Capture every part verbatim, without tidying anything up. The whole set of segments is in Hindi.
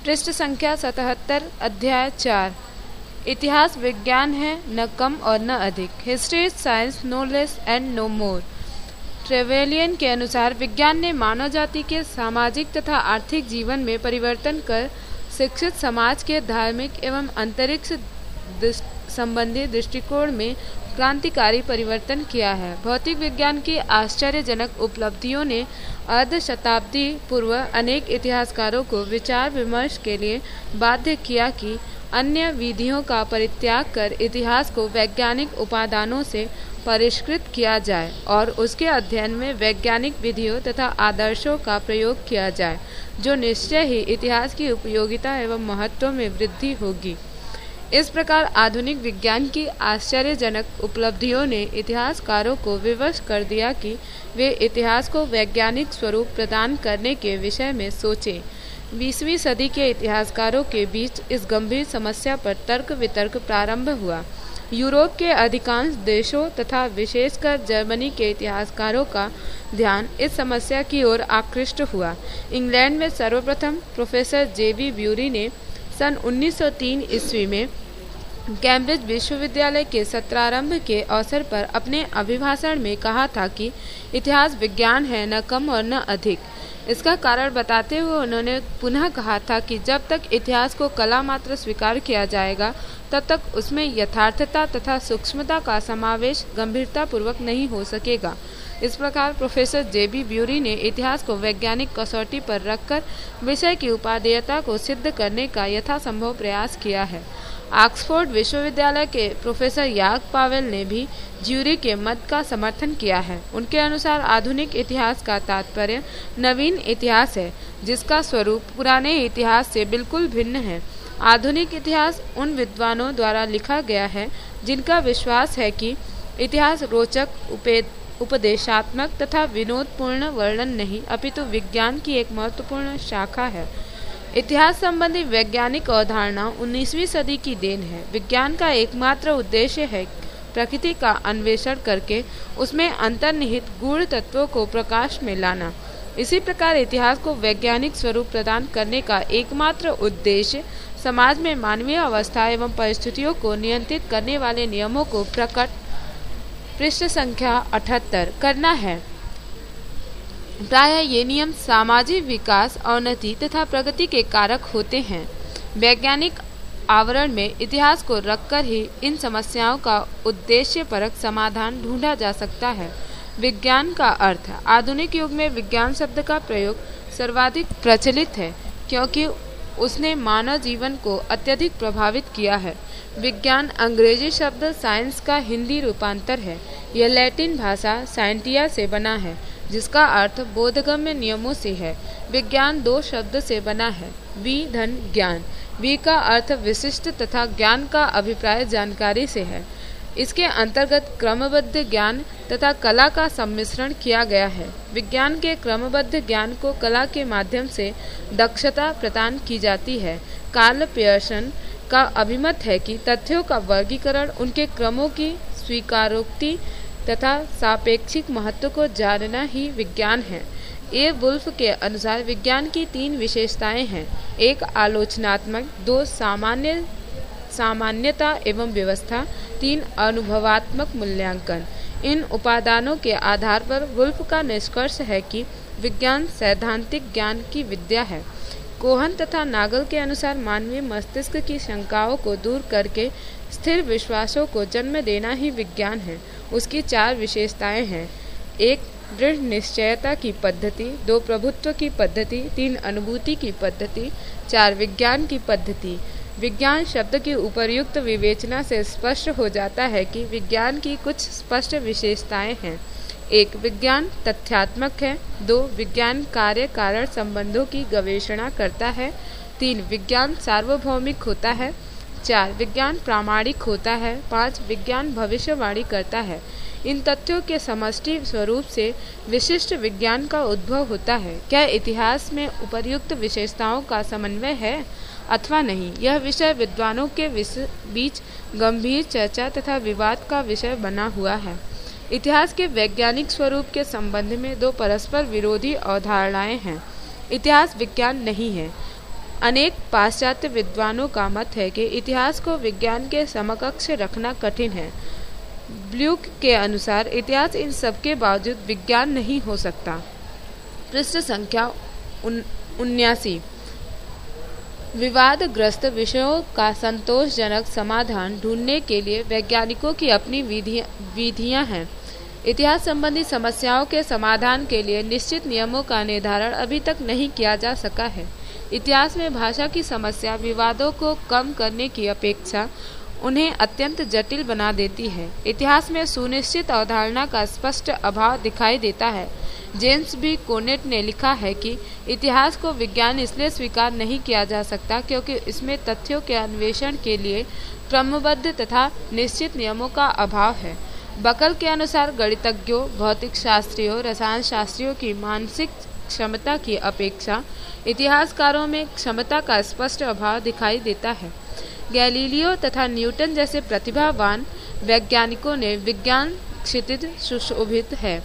पृष्ठ संख्या सतहत्तर, अध्याय चार। इतिहास विज्ञान है, न कम और न अधिक। History is science, no less and no more. Trevelyan के अनुसार विज्ञान ने मानव जाति के सामाजिक तथा आर्थिक जीवन में परिवर्तन कर शिक्षित समाज के धार्मिक एवं अंतरिक्ष संबंधी दृष्टिकोण में क्रांतिकारी परिवर्तन किया है। भौतिक विज्ञान की आश्चर्यजनक उपलब्धियों ने अर्ध शताब्दी पूर्व अनेक इतिहासकारों को विचार विमर्श के लिए बाध्य किया कि अन्य विधियों का परित्याग कर इतिहास को वैज्ञानिक उपादानों से परिष्कृत किया जाए और उसके अध्ययन में वैज्ञानिक विधियों तथा आदर्शों का प्रयोग किया जाए, जो निश्चय ही इतिहास की उपयोगिता एवं महत्व में वृद्धि होगी। इस प्रकार आधुनिक विज्ञान की आश्चर्यजनक उपलब्धियों ने इतिहासकारों को विवश कर दिया कि वे इतिहास को वैज्ञानिक स्वरूप प्रदान करने के विषय में सोचें। बीसवीं सदी के इतिहासकारों के बीच इस गंभीर समस्या पर तर्क वितर्क प्रारंभ हुआ। यूरोप के अधिकांश देशों तथा विशेषकर जर्मनी के इतिहासकारों का ध्यान इस समस्या की ओर आकृष्ट हुआ। इंग्लैंड में सर्वप्रथम प्रोफेसर जे बी ब्यूरी ने सन उन्नीस सौ तीन ईस्वी में कैम्ब्रिज विश्वविद्यालय के सत्रारंभ के अवसर पर अपने अभिभाषण में कहा था कि इतिहास विज्ञान है, न कम और न अधिक। इसका कारण बताते हुए उन्होंने पुनः कहा था कि जब तक इतिहास को कला मात्र स्वीकार किया जाएगा, तब तक उसमें यथार्थता तथा सूक्ष्मता का समावेश गंभीरता पूर्वक नहीं हो सकेगा। इस प्रकार प्रोफेसर जे बी ब्यूरी ने इतिहास को वैज्ञानिक कसौटी पर रखकर विषय की उपादेयता को सिद्ध करने का यथासंभव प्रयास किया है। ऑक्सफोर्ड विश्वविद्यालय के प्रोफेसर याक पावेल ने भी ज्यूरी के मत का समर्थन किया है। उनके अनुसार आधुनिक इतिहास का तात्पर्य नवीन इतिहास है, जिसका स्वरूप पुराने इतिहास से बिल्कुल भिन्न है। आधुनिक इतिहास उन विद्वानों द्वारा लिखा गया है जिनका विश्वास है कि इतिहास रोचक, उपदेशात्मक तथा विनोदपूर्ण वर्णन नहीं, अपितु विज्ञान की एक महत्वपूर्ण शाखा है। इतिहास संबंधी वैज्ञानिक अवधारणा उन्नीसवीं सदी की देन है। विज्ञान का एकमात्र उद्देश्य है प्रकृति का अन्वेषण करके उसमें अंतर्निहित गूढ़ तत्वों को प्रकाश में लाना। इसी प्रकार इतिहास को वैज्ञानिक स्वरूप प्रदान करने का एकमात्र उद्देश्य समाज में मानवीय अवस्था एवं परिस्थितियों को नियंत्रित करने वाले नियमों को प्रकट पृष्ठ संख्या अठहत्तर करना है। प्रायः ये नियम सामाजिक विकास, अवनति तथा प्रगति के कारक होते हैं। वैज्ञानिक आवरण में इतिहास को रखकर ही इन समस्याओं का उद्देश्यपरक समाधान ढूंढा जा सकता है। विज्ञान का अर्थ। आधुनिक युग में विज्ञान शब्द का प्रयोग सर्वाधिक प्रचलित है, क्योंकि उसने मानव जीवन को अत्यधिक प्रभावित किया है। विज्ञान अंग्रेजी शब्द साइंस का हिंदी रूपांतर है। यह लैटिन भाषा साइंटिया से बना है, जिसका अर्थ बोधगम्य नियमों से है। विज्ञान दो शब्द से बना है, वि धन ज्ञान। वि का अर्थ विशिष्ट तथा ज्ञान का अभिप्राय जानकारी से है। इसके अंतर्गत क्रमबद्ध ज्ञान तथा कला का सम्मिश्रण किया गया है। विज्ञान के क्रमबद्ध ज्ञान को कला के माध्यम से दक्षता प्रदान की जाती है। कार्ल पियर्सन का अभिमत है कि तथ्यों का वर्गीकरण उनके क्रमों की स्वीकारोक्ति तथा सापेक्षिक महत्व को जानना ही विज्ञान है। ए वुल्फ के अनुसार विज्ञान की तीन विशेषताएं हैं। एक आलोचनात्मक, दो सामान्य सामान्यता एवं व्यवस्था, तीन अनुभवात्मक मूल्यांकन। इन उपादानों के आधार पर वुल्फ का निष्कर्ष है कि विज्ञान सैद्धांतिक ज्ञान की विद्या है। कोहन तथा नागल के अनुसार मानवीय मस्तिष्क की शंकाओं को दूर करके स्थिर विश्वासों को जन्म देना ही विज्ञान है। उसकी चार विशेषताएं हैं। एक दृढ़ निश्चयता की पद्धति, दो प्रभुत्व की पद्धति, तीन अनुभूति की पद्धति, चार विज्ञान की पद्धति। विज्ञान शब्द की उपर्युक्त विवेचना से स्पष्ट हो जाता है कि विज्ञान की कुछ स्पष्ट विशेषताएं हैं। एक, विज्ञान तथ्यात्मक है। दो, विज्ञान कार्य कारण संबंधों की गवेषणा करता है। तीन, विज्ञान सार्वभौमिक होता है। चार, विज्ञान प्रामाणिक होता है। पाँच, विज्ञान भविष्यवाणी करता है। इन तथ्यों के समष्टि स्वरूप से विशिष्ट विज्ञान का उद्भव होता है। क्या इतिहास में उपर्युक्त विशेषताओं का समन्वय है अथवा नहीं, यह विषय विद्वानों के बीच गंभीर चर्चा तथा विवाद का विषय बना हुआ है। इतिहास के वैज्ञानिक स्वरूप के संबंध में दो परस्पर विरोधी अवधारणाएं हैं। इतिहास विज्ञान नहीं है अनेक पाश्चात्य विद्वानों का मत है कि इतिहास को विज्ञान के समकक्ष रखना कठिन है। ब्लूक के अनुसार इतिहास इन सब के बावजूद विज्ञान नहीं हो सकता। पृष्ठ संख्या उन्यासी। विवादग्रस्त विषयों का संतोषजनक समाधान ढूंढने के लिए वैज्ञानिकों की अपनी विधियां हैं। इतिहास संबंधी समस्याओं के समाधान के लिए निश्चित नियमों का निर्धारण अभी तक नहीं किया जा सका है। इतिहास में भाषा की समस्या विवादों को कम करने की अपेक्षा उन्हें अत्यंत जटिल बना देती है। इतिहास में सुनिश्चित अवधारणा का स्पष्ट अभाव दिखाई देता है। जेम्स बी कोनेट ने लिखा है कि इतिहास को विज्ञान इसलिए स्वीकार नहीं किया जा सकता क्योंकि इसमें तथ्यों के अन्वेषण के लिए क्रमबद्ध तथा निश्चित नियमों का अभाव है। बकल के अनुसार गणितज्ञों, भौतिक शास्त्रियों, रसायन शास्त्रियों की मानसिक क्षमता की अपेक्षा इतिहासकारों में क्षमता का स्पष्ट अभाव दिखाई देता है। गैलीलियो तथा न्यूटन जैसे प्रतिभावान वैज्ञानिकों ने विज्ञान क्षितिज सुशोभित है।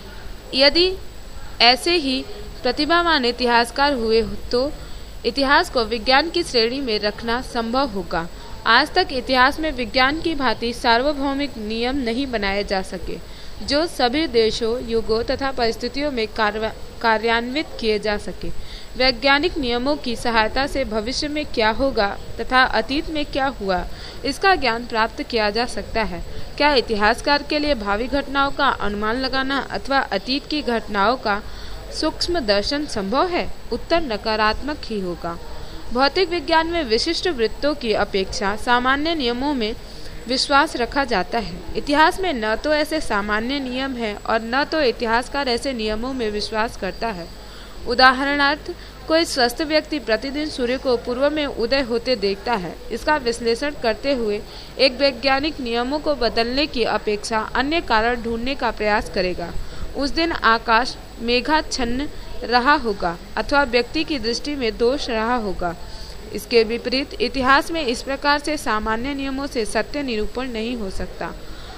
यदि ऐसे ही प्रतिभावान इतिहासकार हुए तो इतिहास को विज्ञान की श्रेणी में रखना संभव होगा। आज तक इतिहास में विज्ञान की भांति सार्वभौमिक नियम नहीं बनाए जा सके जो सभी देशों, युगों तथा परिस्थितियों में कार्यान्वित किए जा सके। वैज्ञानिक नियमों की सहायता से भविष्य में क्या होगा तथा अतीत में क्या हुआ इसका ज्ञान प्राप्त किया जा सकता है। क्या इतिहासकार के लिए भावी घटनाओं का अनुमान लगाना अथवा अतीत की घटनाओं का सूक्ष्म दर्शन संभव है? उत्तर नकारात्मक ही होगा। भौतिक विज्ञान में विशिष्ट वृत्तों की अपेक्षा सामान्य नियमों में विश्वास रखा जाता है। इतिहास में न तो ऐसे सामान्य नियम हैं और न तो इतिहासकार ऐसे नियमों में विश्वास करता है। उदाहरणार्थ, कोई स्वस्थ व्यक्ति प्रतिदिन सूर्य को पूर्व में उदय होते देखता है। इसका विश्लेषण करते हुए एक वैज्ञानिक नियमों को बदलने की अपेक्षा अन्य कारण ढूंढने का प्रयास करेगा। उस दिन आकाश मेघाच्छन्न रहा होगा अथवा व्यक्ति की दृष्टि में दोष रहा होगा। इसके विपरीत इतिहास में इस प्रकार से सामान्य नियमों से सत्य निरूपण नहीं हो सकता।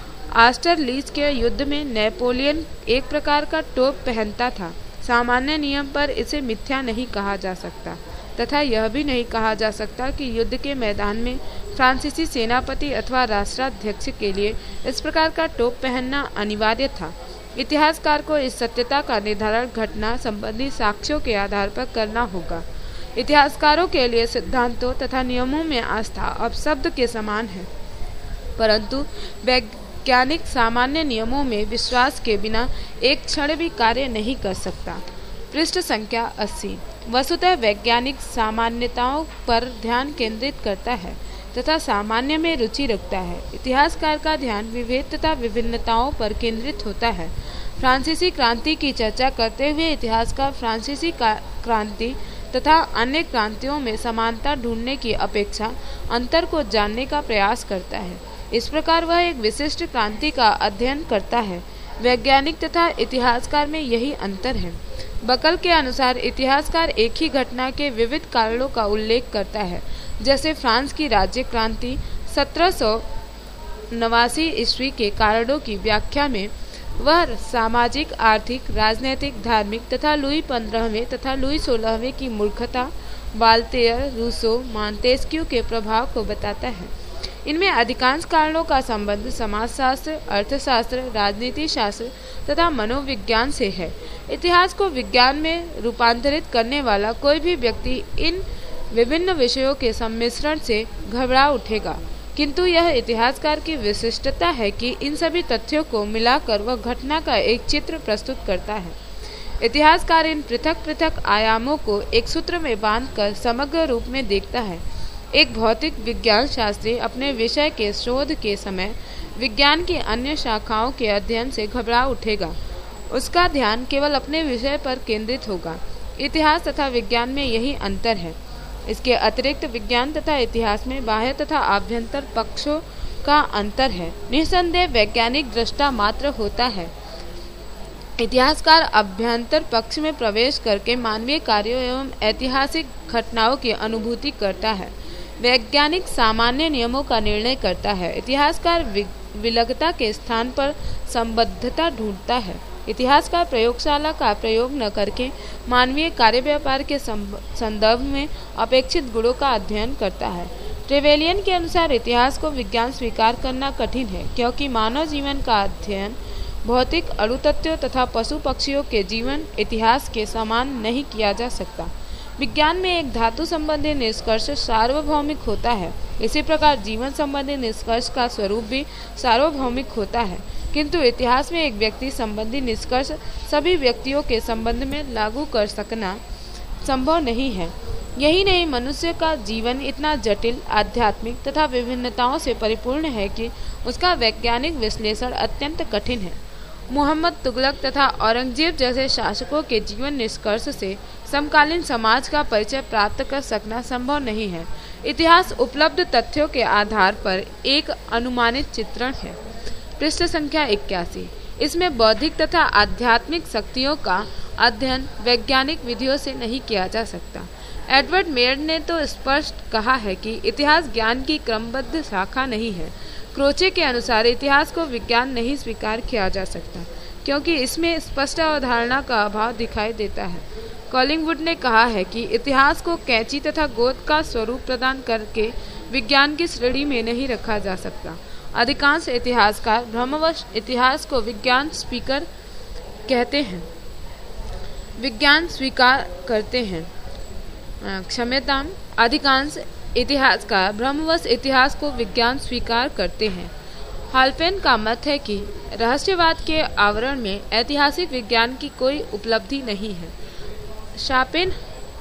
आस्टरलीच के युद्ध में नेपोलियन एक प्रकार का टोप पहनता था। सामान्य नियम पर इसे मिथ्या नहीं कहा जा सकता तथा यह भी नहीं कहा जा सकता कि युद्ध के मैदान में फ्रांसीसी सेनापति अथवा राष्ट्राध्यक्ष के लिए इस प्रकार का टोप पहनना अनिवार्य था। इतिहासकार को इस सत्यता का निर्धारण घटना संबंधी साक्ष्यों के आधार पर करना होगा। इतिहासकारों के लिए सिद्धांतों तथा नियमों में आस्था अब शब्द के समान है, परंतु वैज्ञानिक सामान्य नियमों में विश्वास के बिना एक क्षण भी कार्य नहीं कर सकता। पृष्ठ संख्या अस्सी। वस्तुतः वैज्ञानिक सामान्यताओं पर ध्यान केंद्रित करता है तथा सामान्य में रुचि रखता है। इतिहासकार का ध्यान विभेद तथा विभिन्नताओं पर केंद्रित होता है। फ्रांसीसी क्रांति की चर्चा करते हुए इतिहासकार फ्रांसीसी क्रांति तथा अन्य क्रांतियों में समानता ढूंढने की अपेक्षा अंतर को जानने का प्रयास करता है। इस प्रकार वह एक विशिष्ट क्रांति का अध्ययन करता है। वैज्ञानिक तथा इतिहासकार में यही अंतर है। बकल के अनुसार इतिहासकार एक ही घटना के विविध कारणों का उल्लेख करता है, जैसे फ्रांस की राज्य क्रांति सत्रह सौ नवासी ईस्वी के कारणों की व्याख्या में वह सामाजिक, आर्थिक, राजनैतिक, धार्मिक तथा लुई पंद्रहवें तथा लुई सोलहवें की मूर्खता, वाल्तेयर, रूसो, मॉन्टेस्क्यू के प्रभाव को बताता है। इनमें अधिकांश कारणों का संबंध समाजशास्त्र, अर्थशास्त्र, राजनीति शास्त्र तथा मनोविज्ञान से है। इतिहास को विज्ञान में रूपांतरित करने वाला कोई भी व्यक्ति इन विभिन्न विषयों के सम्मिश्रण से घबरा उठेगा, किंतु यह इतिहासकार की विशिष्टता है कि इन सभी तथ्यों को मिलाकर वह घटना का एक चित्र प्रस्तुत करता है। इतिहासकार इन पृथक पृथक आयामों को एक सूत्र में बांधकर समग्र रूप में देखता है। एक भौतिक विज्ञान शास्त्री अपने विषय के शोध के समय विज्ञान की अन्य शाखाओं के अध्ययन से घबरा उठेगा। उसका ध्यान केवल अपने विषय पर केंद्रित होगा। इतिहास तथा विज्ञान में यही अंतर है। इसके अतिरिक्त विज्ञान तथा इतिहास में बाह्य तथा आभ्यंतर पक्षों का अंतर है। निसंदेह वैज्ञानिक दृष्टा मात्र होता है। इतिहासकार अभ्यंतर पक्ष में प्रवेश करके मानवीय कार्यों एवं ऐतिहासिक घटनाओं की अनुभूति करता है। वैज्ञानिक सामान्य नियमों का निर्णय करता है। इतिहासकार विलगता के स्थान पर संबद्धता ढूंढता है। इतिहासकार प्रयोगशाला का प्रयोग न करके मानवीय कार्य व्यापार के संदर्भ में अपेक्षित गुणों का अध्ययन करता है। ट्रेवेलियन के अनुसार इतिहास को विज्ञान स्वीकार करना कठिन है, क्योंकि मानव जीवन का अध्ययन भौतिक अणु तत्वों तथा पशु पक्षियों के जीवन इतिहास के समान नहीं किया जा सकता। विज्ञान में एक धातु संबंधी निष्कर्ष सार्वभौमिक होता है, इसी प्रकार जीवन संबंधी निष्कर्ष का स्वरूप भी सार्वभौमिक होता है, किंतु इतिहास में एक व्यक्ति संबंधी निष्कर्ष सभी व्यक्तियों के संबंध में लागू कर सकना संभव नहीं है। यही नहीं, मनुष्य का जीवन इतना जटिल, आध्यात्मिक तथा विभिन्नताओं से परिपूर्ण है कि उसका वैज्ञानिक विश्लेषण अत्यंत कठिन है। मोहम्मद तुगलक तथा औरंगजेब जैसे शासकों के जीवन निष्कर्ष से समकालीन समाज का परिचय प्राप्त कर सकना संभव नहीं है। इतिहास उपलब्ध तथ्यों के आधार पर एक अनुमानित चित्रण है। पृष्ठ संख्या इक्यासी। इसमें बौद्धिक तथा आध्यात्मिक शक्तियों का अध्ययन वैज्ञानिक विधियों से नहीं किया जा सकता। एडवर्ड मेयर ने तो स्पष्ट कहा है कि इतिहास ज्ञान की क्रमबद्ध शाखा नहीं है। क्रोचे के अनुसार इतिहास को विज्ञान नहीं स्वीकार किया जा सकता, क्योंकि इसमें स्पष्ट अवधारणा का अभाव दिखाई देता है। कॉलिंगवुड ने कहा है कि इतिहास को कैंची तथा गोंद का स्वरूप प्रदान करके विज्ञान की श्रेणी में नहीं रखा जा सकता। अधिकांश इतिहासकार भ्रमवश इतिहास को विज्ञान स्वीकार कहते हैं विज्ञान स्वीकार करते हैं क्षम्यताम अधिकांश इतिहासकार भ्रमवश इतिहास को विज्ञान स्वीकार करते हैं। हाल्पेन का मत है कि रहस्यवाद के आवरण में ऐतिहासिक विज्ञान की कोई उपलब्धि नहीं है। शापेन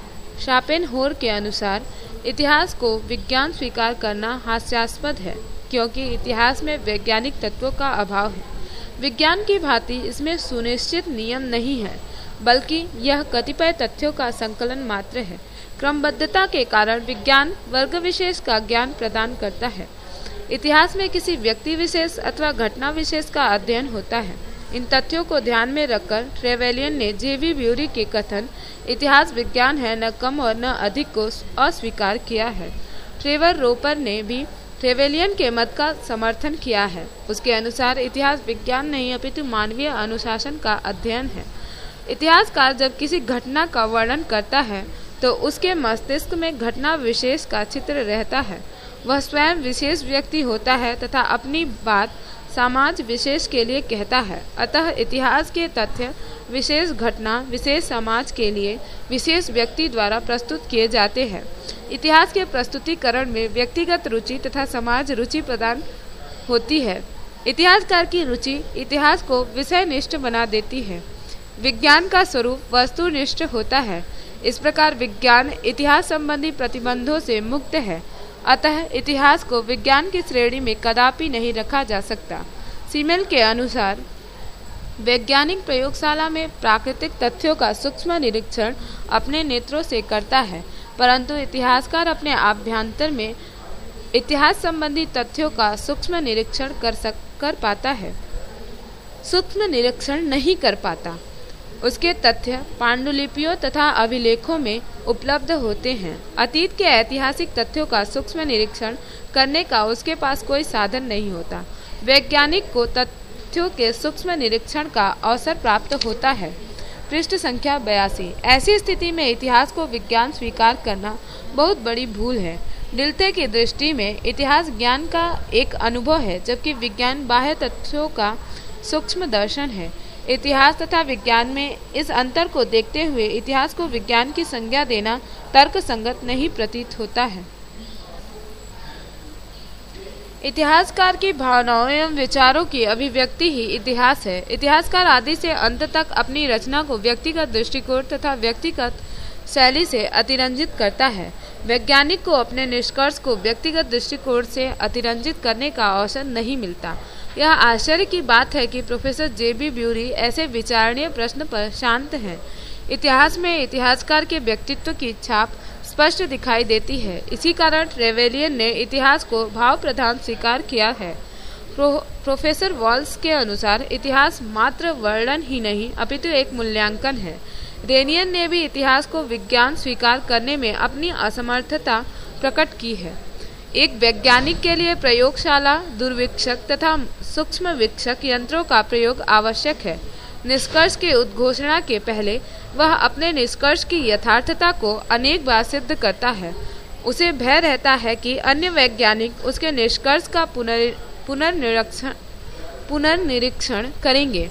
शापेनहोर के अनुसार इतिहास को विज्ञान स्वीकार करना हास्यास्पद है, क्योंकि इतिहास में वैज्ञानिक तत्वों का अभाव है। विज्ञान की भांति इसमें सुनिश्चित नियम नहीं है, बल्कि यह कतिपय तथ्यों का संकलन मात्र है। क्रमबद्धता के कारण विज्ञान वर्ग विशेष का ज्ञान प्रदान करता है। इतिहास में किसी व्यक्ति विशेष अथवा घटना विशेष का अध्ययन होता है। इन तथ्यों को ध्यान में रखकर ट्रेवेलियन ने जे बी ब्यूरी के कथन इतिहास विज्ञान है, न कम और न अधिक को अस्वीकार किया है। ट्रेवर रोपर ने भी ट्रेवेलियन के मत का समर्थन किया है। उसके अनुसार इतिहास विज्ञान नहीं अपितु मानवीय अनुशासन का अध्ययन है। इतिहासकार जब किसी घटना का वर्णन करता है तो उसके मस्तिष्क में घटना विशेष का चित्र रहता है। वह स्वयं विशेष व्यक्ति होता है तथा अपनी बात समाज विशेष के लिए कहता है। अतः इतिहास के तथ्य विशेष घटना विशेष समाज के लिए विशेष व्यक्ति द्वारा प्रस्तुत किए जाते हैं। इतिहास के प्रस्तुतिकरण में व्यक्तिगत रुचि तथा समाज रुचि प्रदान होती है। इतिहासकार की रुचि इतिहास को विषयनिष्ठ बना देती है। विज्ञान का स्वरूप वस्तुनिष्ठ होता है। इस प्रकार विज्ञान इतिहास संबंधी प्रतिबंधों से मुक्त है। अतः इतिहास को विज्ञान की श्रेणी में कदापि नहीं रखा जा सकता। सीमेल के अनुसार वैज्ञानिक प्रयोगशाला में प्राकृतिक तथ्यों का सूक्ष्म निरीक्षण अपने नेत्रों से करता है, परंतु इतिहासकार अपने आभ्यंतर में इतिहास संबंधी तथ्यों का सूक्ष्म निरीक्षण कर सक कर पाता है सूक्ष्म निरीक्षण नहीं कर पाता। उसके तथ्य पांडुलिपियों तथा अभिलेखों में उपलब्ध होते हैं। अतीत के ऐतिहासिक तथ्यों का सूक्ष्म निरीक्षण करने का उसके पास कोई साधन नहीं होता। वैज्ञानिक को तथ्यों के सूक्ष्म निरीक्षण का अवसर प्राप्त होता है। पृष्ठ संख्या बयासी। ऐसी स्थिति में इतिहास को विज्ञान स्वीकार करना बहुत बड़ी भूल है। डिल्टे की दृष्टि में इतिहास ज्ञान का एक अनुभव है, जबकि विज्ञान बाह्य तथ्यों का सूक्ष्म दर्शन है। इतिहास तथा विज्ञान में इस अंतर को देखते हुए इतिहास को विज्ञान की संज्ञा देना तर्क संगत नहीं प्रतीत होता है। इतिहासकार की भावनाओं एवं विचारों की अभिव्यक्ति ही इतिहास है। इतिहासकार आदि से अंत तक अपनी रचना को व्यक्तिगत दृष्टिकोण तथा व्यक्तिगत शैली से अतिरंजित करता है। वैज्ञानिक को अपने निष्कर्ष को व्यक्तिगत दृष्टिकोण से अतिरंजित करने का अवसर नहीं मिलता। यह आश्चर्य की बात है कि प्रोफेसर जे बी ब्यूरी ऐसे विचारणीय प्रश्न पर शांत हैं। इतिहास में इतिहासकार के व्यक्तित्व की छाप स्पष्ट दिखाई देती है। इसी कारण ट्रेवेलियन ने इतिहास को भाव प्रधान स्वीकार किया है। प्रो, प्रोफेसर वॉल्स के अनुसार इतिहास मात्र वर्णन ही नहीं अपितु एक मूल्यांकन है। रेनियन ने भी इतिहास को विज्ञान स्वीकार करने में अपनी असमर्थता प्रकट की है। एक वैज्ञानिक के लिए प्रयोगशाला, दूरवीक्षक तथा सूक्ष्म वीक्षक यंत्रों का प्रयोग आवश्यक है। निष्कर्ष के उद्घोषणा के पहले वह अपने निष्कर्ष की यथार्थता को अनेक बार सिद्ध करता है। उसे भय रहता है कि अन्य वैज्ञानिक उसके निष्कर्ष का पुनर् पुनर्निरीक्षण पुनर्निरीक्षण करेंगे।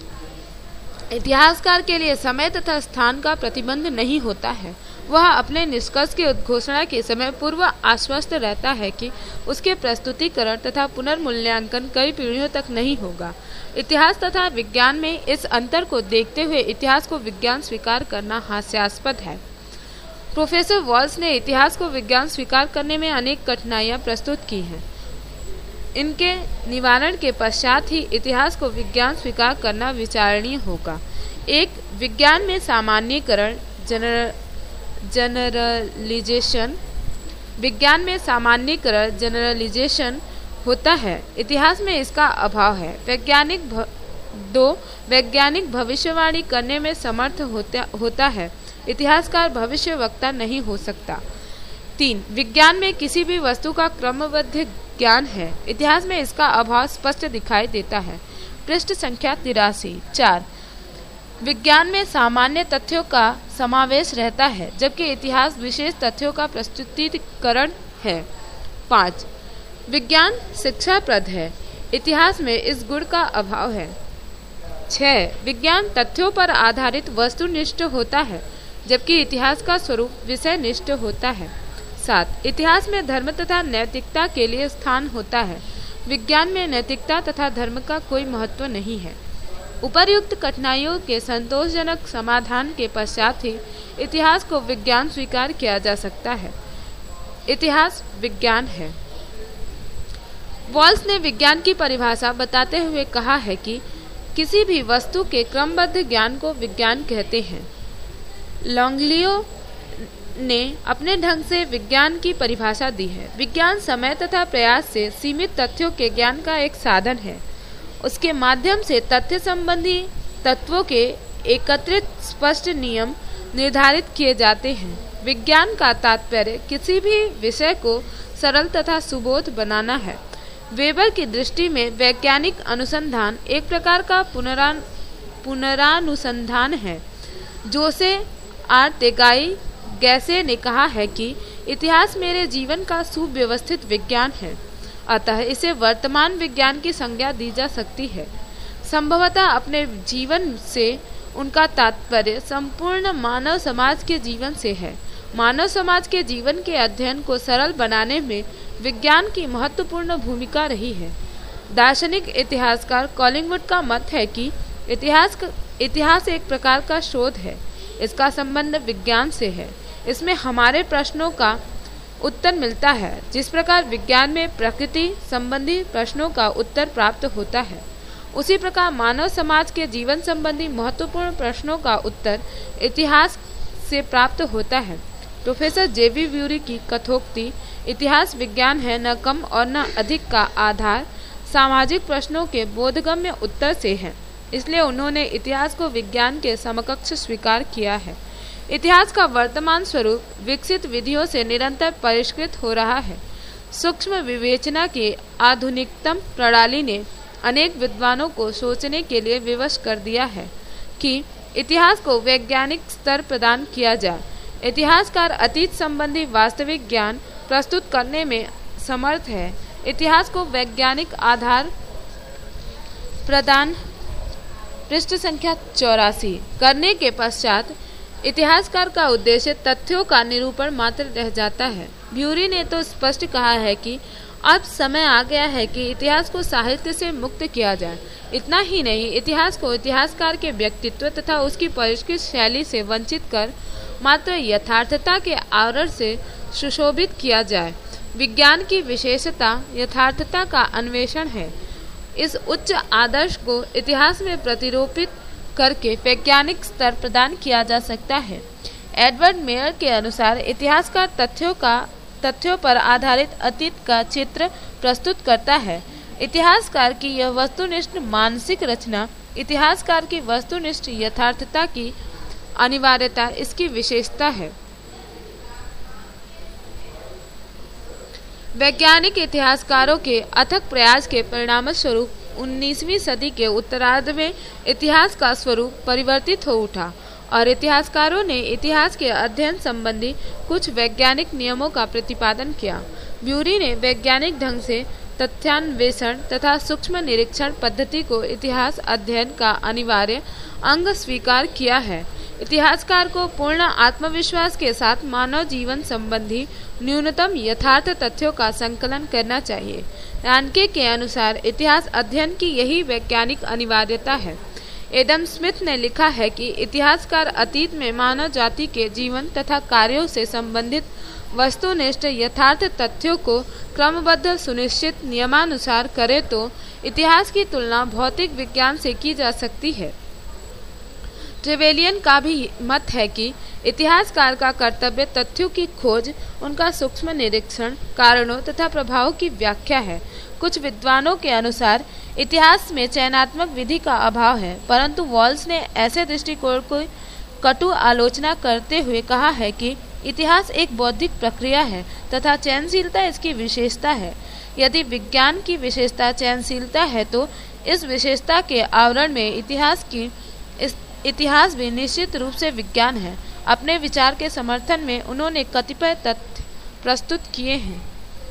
इतिहासकार के लिए समय तथा स्थान का प्रतिबंध नहीं होता है। वह अपने निष्कर्ष के उद्घोषणा के समय पूर्व आश्वस्त रहता है कि उसके प्रस्तुतिकरण तथा पुनर्मूल्यांकन कई पीढ़ियों तक नहीं होगा। इतिहास तथा विज्ञान में इस अंतर को देखते हुए इतिहास को विज्ञान स्वीकार करना हास्यास्पद है। प्रोफेसर वॉल्स ने इतिहास को विज्ञान स्वीकार करने में अनेक कठिनाइयां प्रस्तुत की हैं। इनके निवारण के पश्चात ही इतिहास को विज्ञान स्वीकार करना विचारणीय होगा। एक, विज्ञान में सामान्यीकरण जनर जनरलाइजेशन विज्ञान में सामान्यीकरण जनरलाइजेशन होता है, इतिहास में इसका अभाव है। वैज्ञानिक भ... दो वैज्ञानिक भविष्यवाणी करने में समर्थ होता, होता है, इतिहासकार भविष्यवक्ता नहीं हो सकता। तीन, विज्ञान में किसी भी वस्तु का क्रमबद्ध ज्ञान है, इतिहास में इसका अभाव स्पष्ट दिखाई देता है। पृष्ठ संख्या तिरासी। चार, विज्ञान में सामान्य तथ्यों का समावेश रहता है, जबकि इतिहास विशेष तथ्यों का प्रस्तुतिकरण है। पाँच, विज्ञान शिक्षाप्रद है, इतिहास में इस गुण का अभाव है। छह, विज्ञान तथ्यों पर आधारित वस्तुनिष्ठ होता है, जबकि इतिहास का स्वरूप विषयनिष्ठ होता है। सात, इतिहास में धर्म तथा नैतिकता के लिए स्थान होता है, विज्ञान में नैतिकता तथा धर्म का कोई महत्व नहीं है। उपर्युक्त कठिनाइयों के संतोषजनक समाधान के पश्चात ही इतिहास को विज्ञान स्वीकार किया जा सकता है। इतिहास विज्ञान है। वॉल्स ने विज्ञान की परिभाषा बताते हुए कहा है कि किसी भी वस्तु के क्रमबद्ध ज्ञान को विज्ञान कहते हैं। लॉन्गलियो ने अपने ढंग से विज्ञान की परिभाषा दी है। विज्ञान समय तथा प्रयास से सीमित तथ्यों के ज्ञान का एक साधन है। उसके माध्यम से तथ्य संबंधी तत्वों के एकत्रित स्पष्ट नियम निर्धारित किए जाते हैं। विज्ञान का तात्पर्य किसी भी विषय को सरल तथा सुबोध बनाना है। वेबर की दृष्टि में वैज्ञानिक अनुसंधान एक प्रकार का पुनरा पुनरानुसंधान है। जोसे आर तेगाई गैसे ने कहा है कि इतिहास मेरे जीवन का सुव्यवस्थित विज्ञान है, अतः इसे वर्तमान विज्ञान की संज्ञा दी जा सकती है। संभवतः अपने जीवन से उनका तात्पर्य संपूर्ण मानव समाज के जीवन से है। मानव समाज के जीवन के अध्ययन को सरल बनाने में विज्ञान की महत्वपूर्ण भूमिका रही है। दार्शनिक इतिहासकार कॉलिंगवुड का मत है कि इतिहास इतिहास एक प्रकार का शोध है। इसका संबंध विज्ञान से है। इसमें हमारे प्रश्नों का उत्तर मिलता है, जिस प्रकार विज्ञान में प्रकृति संबंधी प्रश्नों का उत्तर प्राप्त होता है, उसी प्रकार मानव समाज के जीवन संबंधी महत्वपूर्ण प्रश्नों का उत्तर इतिहास से प्राप्त होता है। प्रोफेसर जेवी ब्यूरी की कथोक्ति इतिहास विज्ञान है, न कम और न अधिक का आधार सामाजिक प्रश्नों के बोधगम्य उत्तर से है। इसलिए उन्होंने इतिहास को विज्ञान के समकक्ष स्वीकार किया है। इतिहास का वर्तमान स्वरूप विकसित विधियों से निरंतर परिष्कृत हो रहा है। सूक्ष्म विवेचना की आधुनिकतम प्रणाली ने अनेक विद्वानों को सोचने के लिए विवश कर दिया है कि इतिहास को वैज्ञानिक स्तर प्रदान किया जाए। इतिहासकार अतीत संबंधी वास्तविक ज्ञान प्रस्तुत करने में समर्थ है। इतिहास को वैज्ञानिक आधार प्रदान पृष्ठ संख्या चौरासी करने के पश्चात इतिहासकार का उद्देश्य तथ्यों का निरूपण मात्र रह जाता है। ब्यूरी ने तो स्पष्ट कहा है कि अब समय आ गया है कि इतिहास को साहित्य से मुक्त किया जाए। इतना ही नहीं, इतिहास को इतिहासकार के व्यक्तित्व तथा उसकी परिष्कृत शैली से वंचित कर मात्र यथार्थता के आवरण से सुशोभित किया जाए। विज्ञान की विशेषता यथार्थता का अन्वेषण है। इस उच्च आदर्श को इतिहास में प्रतिरूपित करके वैज्ञानिक स्तर प्रदान किया जा सकता है। एडवर्ड मेयर के अनुसार इतिहासकार तथ्यों का तथ्यों पर आधारित अतीत का चित्र प्रस्तुत करता है। इतिहासकार की यह वस्तुनिष्ठ मानसिक रचना इतिहासकार की वस्तुनिष्ठ यथार्थता की अनिवार्यता इसकी विशेषता है। वैज्ञानिक इतिहासकारों के अथक प्रयास के परिणाम स्वरूप उन्नीसवीं सदी के उत्तरार्ध में इतिहास का स्वरूप परिवर्तित हो उठा और इतिहासकारों ने इतिहास के अध्ययन संबंधी कुछ वैज्ञानिक नियमों का प्रतिपादन किया। ब्यूरी ने वैज्ञानिक ढंग से तथ्यान्वेषण तथा सूक्ष्म निरीक्षण पद्धति को इतिहास अध्ययन का अनिवार्य अंग स्वीकार किया है। इतिहासकार को पूर्ण आत्मविश्वास के साथ मानव जीवन संबंधी न्यूनतम यथार्थ तथ्यों का संकलन करना चाहिए। रानके के अनुसार इतिहास अध्ययन की यही वैज्ञानिक अनिवार्यता है। एडम स्मिथ ने लिखा है कि इतिहासकार अतीत में मानव जाति के जीवन तथा कार्यों से संबंधित वस्तुनिष्ठ यथार्थ तथ्यों को क्रमबद्ध सुनिश्चित नियमानुसार करे तो इतिहास की तुलना भौतिक विज्ञान से की जा सकती है। ट्रेवेलियन का भी मत है कि इतिहासकार का कर्तव्य तथ्यों की खोज, उनका सूक्ष्म निरीक्षण, कारणों तथा प्रभावों की व्याख्या है। कुछ विद्वानों के अनुसार इतिहास में चयनात्मक विधि का अभाव है, परंतु वॉल्स ने ऐसे दृष्टिकोण को कटु आलोचना करते हुए कहा है कि इतिहास एक बौद्धिक प्रक्रिया है तथा चयनशीलता इसकी विशेषता है। यदि विज्ञान की विशेषता चयनशीलता है तो इस विशेषता के आवरण में इतिहास की इस इतिहास भी निश्चित रूप से विज्ञान है। अपने विचार के समर्थन में उन्होंने कतिपय तथ्य प्रस्तुत किए हैं।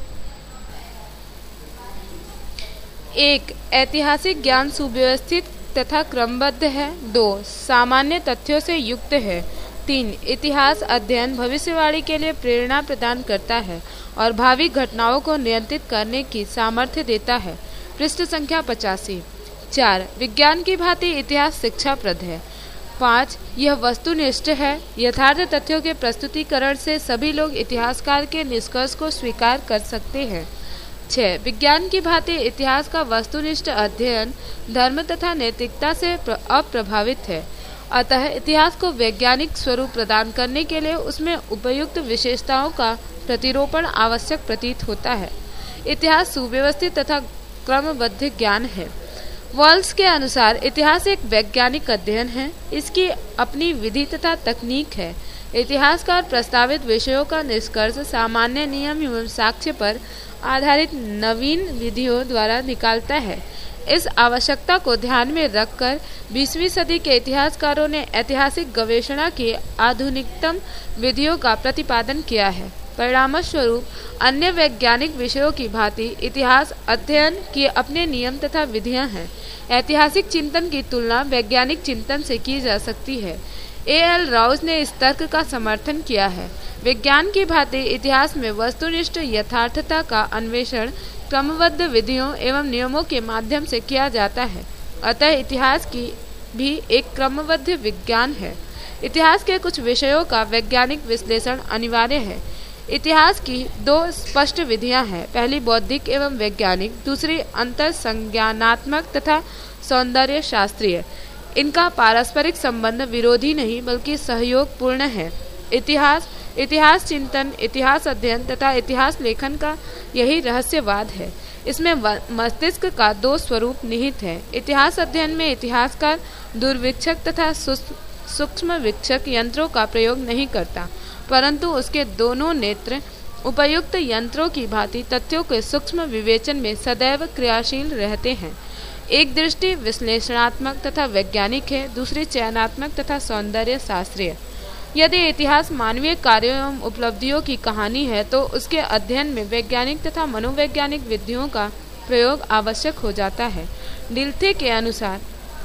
एक, ऐतिहासिक ज्ञान सुव्यवस्थित तथा क्रमबद्ध है। दो, सामान्य तथ्यों से युक्त है। तीन, इतिहास अध्ययन भविष्यवाणी के लिए प्रेरणा प्रदान करता है और भावी घटनाओं को नियंत्रित करने की सामर्थ्य देता है। पृष्ठ संख्या पचासी। चार, विज्ञान की भांति इतिहास शिक्षाप्रद है। पाँच, यह वस्तुनिष्ठ है। यथार्थ तथ्यों के प्रस्तुतिकरण से सभी लोग इतिहासकार के निष्कर्ष को स्वीकार कर सकते हैं। छह, विज्ञान की भांति इतिहास का वस्तुनिष्ठ अध्ययन धर्म तथा नैतिकता से अप्रभावित है। अतः इतिहास को वैज्ञानिक स्वरूप प्रदान करने के लिए उसमें उपयुक्त विशेषताओं का प्रतिरोपण आवश्यक प्रतीत होता है। इतिहास सुव्यवस्थित तथा क्रमबद्ध ज्ञान है। वॉल्स के अनुसार इतिहास एक वैज्ञानिक अध्ययन है। इसकी अपनी विधि तथा तकनीक है। इतिहासकार प्रस्तावित विषयों का निष्कर्ष सामान्य नियम एवं साक्ष्य पर आधारित नवीन विधियों द्वारा निकालता है। इस आवश्यकता को ध्यान में रखकर बीसवीं सदी के इतिहासकारों ने ऐतिहासिक गवेषणा की आधुनिकतम विधियों का प्रतिपादन किया है। परिणामस्वरूप अन्य वैज्ञानिक विषयों की भांति इतिहास अध्ययन की अपने नियम तथा विधियां हैं। ऐतिहासिक चिंतन की तुलना वैज्ञानिक चिंतन से की जा सकती है। ए एल राउज ने इस तर्क का समर्थन किया है। विज्ञान की भांति इतिहास में वस्तुनिष्ठ यथार्थता का अन्वेषण क्रमबद्ध विधियों एवं नियमों के माध्यम से किया जाता है। अतः इतिहास की भी एक क्रमबद्ध विज्ञान है। इतिहास के कुछ विषयों का वैज्ञानिक विश्लेषण अनिवार्य है। इतिहास की दो स्पष्ट विधियां हैं। पहली बौद्धिक एवं वैज्ञानिक, दूसरी अंतर संज्ञानात्मक तथा सौंदर्य शास्त्रीय। इनका पारस्परिक संबंध विरोधी नहीं बल्कि सहयोगपूर्ण है। इतिहास इतिहास चिंतन, इतिहास अध्ययन तथा इतिहास लेखन का यही रहस्यवाद है। इसमें मस्तिष्क का दो स्वरूप निहित है। इतिहास अध्ययन में इतिहासकार दूरवीक्षक तथा सूक्ष्म वीक्षक यंत्रों का प्रयोग नहीं करता, परंतु उसके दोनों नेत्र उपयुक्त यंत्रों की भांति तथ्यों के सूक्ष्म विवेचन में सदैव क्रियाशील रहते हैं। एक दृष्टि विश्लेषणात्मक तथा वैज्ञानिक है, दूसरी चयनात्मक तथा सौंदर्य शास्त्रीय। यदि इतिहास मानवीय कार्यों एवं उपलब्धियों की कहानी है तो उसके अध्ययन में वैज्ञानिक तथा मनोवैज्ञानिक विधियों का प्रयोग आवश्यक हो जाता है। डिल्थे के अनुसार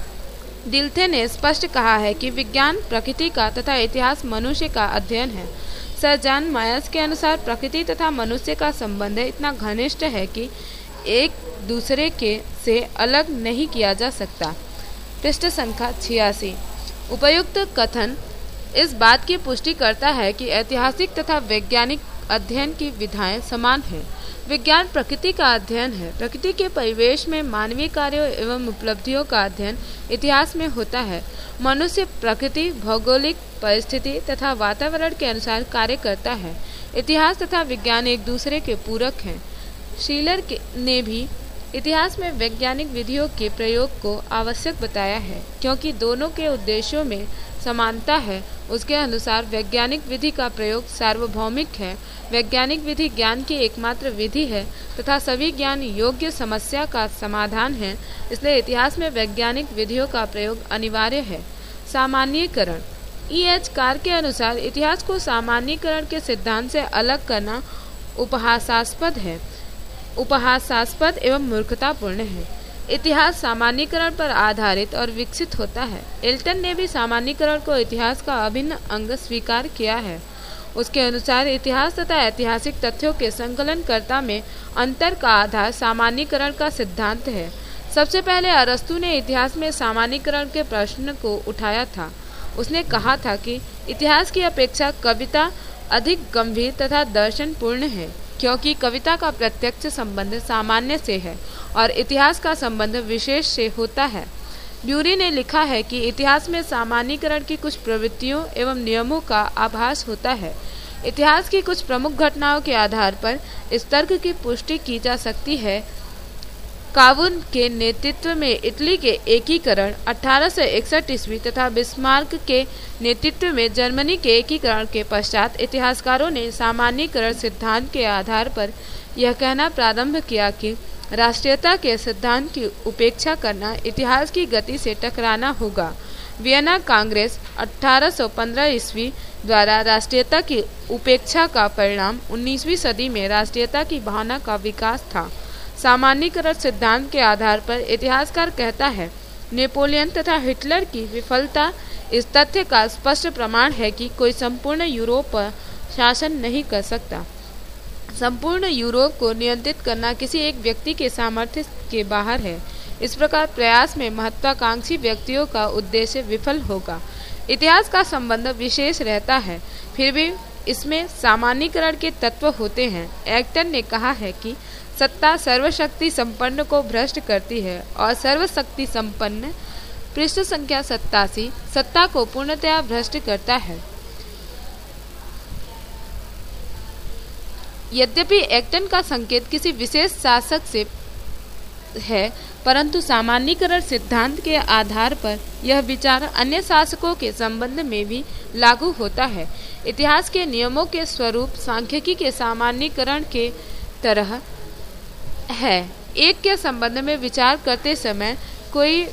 डिल्थे ने स्पष्ट कहा है कि विज्ञान प्रकृति का तथा इतिहास मनुष्य का अध्ययन है। सर जॉन मायर्स के अनुसार प्रकृति तथा मनुष्य का संबंध इतना घनिष्ठ है कि एक दूसरे के से अलग नहीं किया जा सकता। पृष्ठ संख्या छियासी। उपयुक्त कथन इस बात की पुष्टि करता है कि ऐतिहासिक तथा वैज्ञानिक अध्ययन की विधाएं समान हैं। विज्ञान प्रकृति का अध्ययन है। प्रकृति के परिवेश में मानवीय कार्यों एवं उपलब्धियों का अध्ययन इतिहास में होता है। मनुष्य प्रकृति, भौगोलिक परिस्थिति तथा वातावरण के अनुसार कार्य करता है। इतिहास तथा विज्ञान एक दूसरे के पूरक हैं। शीलर ने भी इतिहास में वैज्ञानिक विधियों के प्रयोग को आवश्यक बताया है क्योंकि दोनों के उद्देश्यों में समानता है। उसके अनुसार वैज्ञानिक विधि का प्रयोग सार्वभौमिक है। वैज्ञानिक विधि ज्ञान की एकमात्र विधि है तथा सभी ज्ञान योग्य समस्या का समाधान है, इसलिए इतिहास में वैज्ञानिक विधियों का प्रयोग अनिवार्य है। सामान्यीकरण। ई एच कार के अनुसार इतिहास को सामान्यीकरण के सिद्धांत से अलग करना उपहासास्पद है उपहासास्पद एवं मूर्खतापूर्ण है। इतिहास सामान्यीकरण पर आधारित और विकसित होता है। एल्टन ने भी सामान्यीकरण को इतिहास का अभिन्न अंग स्वीकार किया है। उसके अनुसार इतिहास तथा ऐतिहासिक तथ्यों के संकलनकर्ता में अंतर का आधार सामान्यीकरण का सिद्धांत है। सबसे पहले अरस्तु ने इतिहास में सामान्यीकरण के प्रश्न को उठाया था। उसने कहा था कि इतिहास की अपेक्षा कविता अधिक गंभीर तथा दर्शनपूर्ण है क्योंकि कविता का प्रत्यक्ष संबंध सामान्य से है और इतिहास का संबंध विशेष से होता है। ब्यूरी ने लिखा है कि इतिहास में सामान्यीकरण की कुछ प्रवृत्तियों एवं नियमों का आभास होता है। इतिहास की कुछ प्रमुख घटनाओं के आधार पर इस तर्क की पुष्टि की जा सकती है। कावुन के नेतृत्व में इटली के एकीकरण अठारह सौ इकसठ ईस्वी तथा बिस्मार्क के नेतृत्व में जर्मनी के एकीकरण के पश्चात इतिहासकारों ने सामान्यीकरण सिद्धांत के आधार पर यह कहना प्रारंभ किया कि राष्ट्रीयता के सिद्धांत की उपेक्षा करना इतिहास की गति से टकराना होगा। वियना कांग्रेस अठारह सौ पंद्रह ईस्वी द्वारा राष्ट्रीयता की उपेक्षा का परिणाम उन्नीसवीं सदी में राष्ट्रीयता की भावना का विकास था। सामान्यीकरण सिद्धांत के आधार पर इतिहासकार कहता है, नेपोलियन तथा हिटलर की विफलता इस तथ्य का स्पष्ट प्रमाण है कि कोई संपूर्ण यूरोप पर शासन नहीं कर सकता। संपूर्ण यूरोप को नियंत्रित करना किसी एक व्यक्ति के सामर्थ्य के बाहर है। इस प्रकार प्रयास में महत्वाकांक्षी व्यक्तियों का उद्देश्य विफल होगा। इतिहास का संबंध विशेष रहता है, फिर भी इसमें सामान्यीकरण के तत्व होते हैं। एक्टन ने कहा है कि सत्ता सर्वशक्ति संपन्न को भ्रष्ट करती है और सर्वशक्ति संपन्न पृष्ठ संख्या सत्तासी सत्ता को पूर्णतया भ्रष्ट करता है। यद्यपि एक्टन का संकेत किसी विशेष शासक से है, परंतु सामान्यीकरण सिद्धांत के आधार पर यह विचार अन्य शासकों के संबंध में भी लागू होता है। इतिहास के नियमों के स्वरूप सांख्यिकी के सामान्यीकरण के तरह है। एक के संबंध में विचार करते समय कोई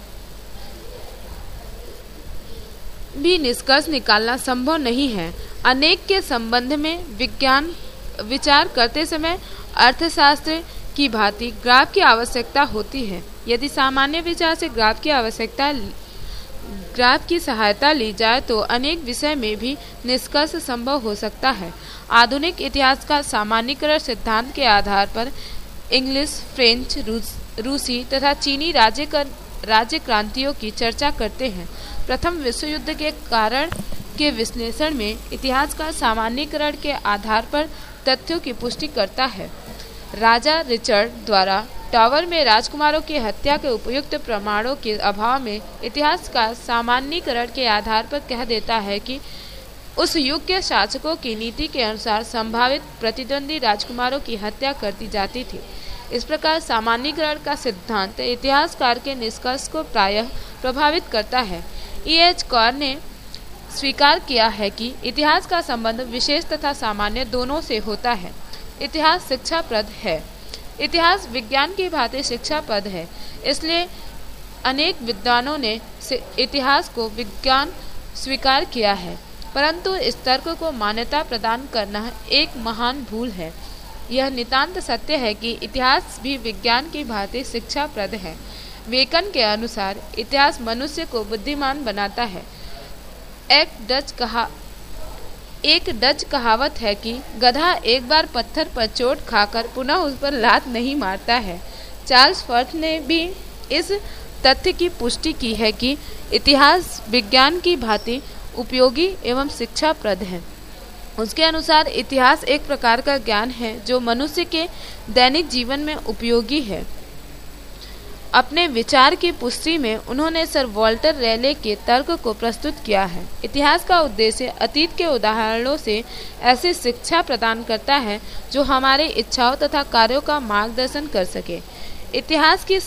भी निष्कर्ष निकालना संभव नहीं है। अनेक के संबंध में विज्ञान विचार करते समय अर्थशास्त्र की भांति ग्राफ की आवश्यकता होती है। यदि सामान्य विचार से ग्राफ की आवश्यकता ग्राफ की सहायता ली जाए तो अनेक विषय में भी निष्कर्ष संभव हो सकता है। आधुनिक इतिहास का सामान्यीकरण सिद्धांत के आधार पर इंग्लिश, फ्रेंच, रूस, रूसी तथा चीनी राज्य कर, राज्य क्रांतियों की चर्चा करते हैं। प्रथम विश्व युद्ध के कारण के विश्लेषण में इतिहास का सामान्यीकरण के आधार पर तथ्यों की पुष्टि करता है। राजा रिचर्ड द्वारा टावर में राजकुमारों की हत्या के उपयुक्त प्रमाणों के अभाव में इतिहास का सामान्यीकरण के आधार पर कह देता है कि उस युग के शासकों की नीति के अनुसार संभावित प्रतिद्वंदी राजकुमारों की हत्या कर दी जाती थी। इस प्रकार सामान्यीकरण का सिद्धांत इतिहासकार के निष्कर्ष को प्रायः प्रभावित करता है। ई एच कार ने स्वीकार किया है कि इतिहास का संबंध विशेष तथा सामान्य दोनों से होता है। इतिहास शिक्षाप्रद है। इतिहास विज्ञान की भांति शिक्षाप्रद है, इसलिए अनेक विद्वानों ने इतिहास को विज्ञान स्वीकार किया है, परंतु इस तर्क को मान्यता प्रदान करना एक महान भूल है। यह नितांत सत्य है कि इतिहास भी विज्ञान की भांति शिक्षाप्रद है। वेकन के अनुसार इतिहास मनुष्य को बुद्धिमान बनाता है। एक डच कहा एक डच कहावत है कि गधा एक बार पत्थर पर चोट खाकर पुनः उस पर लात नहीं मारता है। चार्ल्स फर्थ ने भी इस तथ्य की पुष्टि की है कि इतिहास विज्ञान की भांति उपयोगी एवं शिक्षाप्रद है। उसके अनुसार इतिहास एक प्रकार का ज्ञान है जो मनुष्य के दैनिक जीवन में उपयोगी है। अपने विचार की पुष्टि में उन्होंने सर वॉल्टर रैले के तर्क को प्रस्तुत किया है। इतिहास का उद्देश्य अतीत के उदाहरणों से ऐसी शिक्षा प्रदान करता है जो हमारे इच्छाओं तथा कार्यों का मार्गदर्शन कर सके। इतिहास की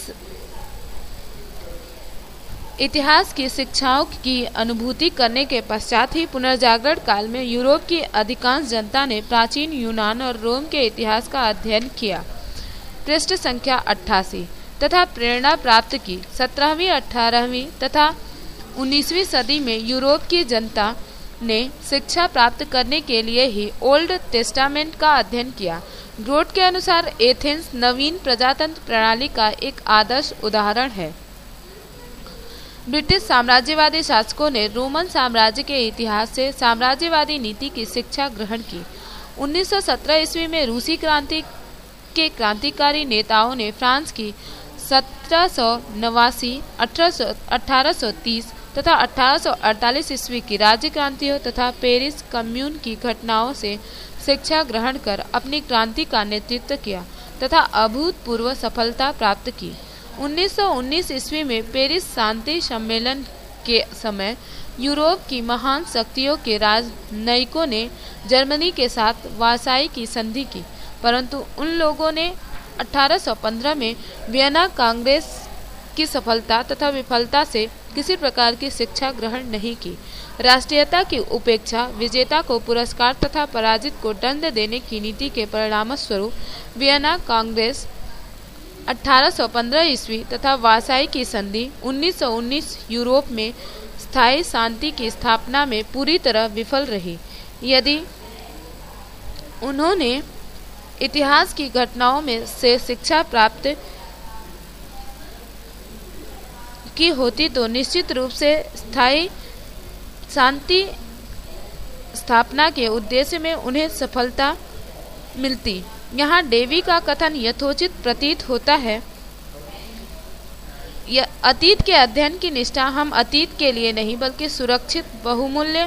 इतिहास की शिक्षाओं की अनुभूति करने के पश्चात ही पुनर्जागरण काल में यूरोप की अधिकांश जनता ने प्राचीन यूनान और रोम के इतिहास का अध्ययन किया। पृष्ठ संख्या अट्ठासी तथा प्रेरणा प्राप्त की। सत्रहवीं अठारहवीं तथा उन्नीसवीं सदी में यूरोप की जनता ने शिक्षा प्राप्त करने के लिए ही ओल्ड टेस्टामेंट का अध्ययन किया। ग्रोथ के अनुसार एथेंस नवीन प्रजातंत्र प्रणाली का एक आदर्श उदाहरण है। ब्रिटिश साम्राज्यवादी शासकों ने रोमन साम्राज्य के इतिहास से साम्राज्यवादी नीति की शिक्षा ग्रहण की। उन्नीस सौ सत्रह ईस्वी में रूसी क्रांति के क्रांतिकारी नेताओं ने फ्रांस की सत्रह सौ नवासी, अठारह सौ तीस तथा अठारह सौ अड़तालीस ईस्वी की राज्य क्रांतियों तथा पेरिस कम्यून की घटनाओं से शिक्षा ग्रहण कर अपनी क्रांति का नेतृत्व किया तथा अभूतपूर्व सफलता प्राप्त की। उन्नीस सौ उन्नीस ईस्वी में पेरिस शांति सम्मेलन के समय यूरोप की महान शक्तियों के राजनयिकों ने जर्मनी के साथ वर्साई की संधि की, परंतु उन लोगों ने अठारह सौ पंद्रह में वियना कांग्रेस की सफलता तथा विफलता से किसी प्रकार की शिक्षा ग्रहण नहीं की। राष्ट्रीयता की उपेक्षा, विजेता को पुरस्कार तथा पराजित को दंड देने की नीति के परिणामस्वरूप वियना कांग्रेस अठारह सौ पंद्रह ईस्वी तथा वर्साई की संधि उन्नीस सौ उन्नीस यूरोप में स्थायी शांति की स्थापना में पूरी तरह विफल रही। यदि उन्होंने इतिहास की घटनाओं में से शिक्षा प्राप्त की होती तो निश्चित रूप से स्थायी शांति स्थापना के उद्देश्य में उन्हें सफलता मिलती। यहाँ डेवी का कथन यथोचित प्रतीत होता है। अतीत के अध्ययन की निष्ठा हम अतीत के लिए नहीं बल्कि सुरक्षित बहुमूल्य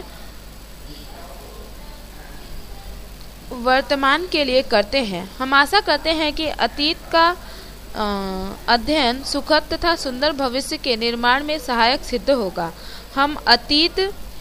वर्तमान के लिए करते हैं। हम आशा करते हैं कि अतीत का अध्ययन सुखद तथा सुंदर भविष्य के निर्माण में सहायक सिद्ध होगा। हम अतीत